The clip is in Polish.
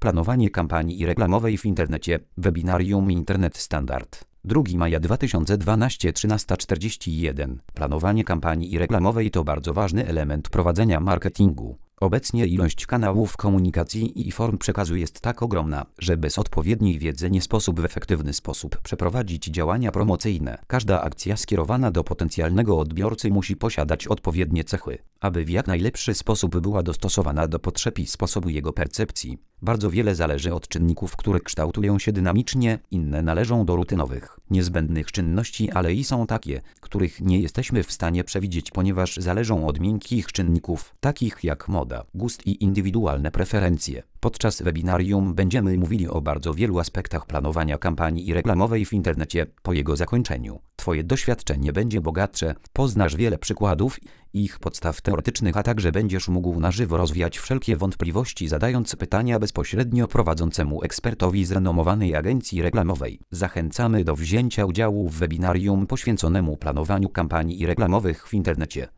Planowanie kampanii reklamowej w internecie. Webinarium Internet Standard. 2 maja 2012 13:41. Planowanie kampanii reklamowej to bardzo ważny element prowadzenia marketingu. Obecnie ilość kanałów komunikacji i form przekazu jest tak ogromna, że bez odpowiedniej wiedzy nie sposób w efektywny sposób przeprowadzić działania promocyjne. Każda akcja skierowana do potencjalnego odbiorcy musi posiadać odpowiednie cechy, aby w jak najlepszy sposób była dostosowana do potrzeb i sposobu jego percepcji. Bardzo wiele zależy od czynników, które kształtują się dynamicznie, inne należą do rutynowych, niezbędnych czynności, ale i są takie, których nie jesteśmy w stanie przewidzieć, ponieważ zależą od miękkich czynników, takich jak moda, gust i indywidualne preferencje. Podczas webinarium będziemy mówili o bardzo wielu aspektach planowania kampanii reklamowej w internecie. Po jego zakończeniu Twoje doświadczenie będzie bogatsze, poznasz wiele przykładów i ich podstaw teoretycznych, a także będziesz mógł na żywo rozwiać wszelkie wątpliwości, zadając pytania bezpośrednio prowadzącemu ekspertowi z renomowanej agencji reklamowej. Zachęcamy do wzięcia udziału w webinarium poświęconemu planowaniu kampanii reklamowych w internecie.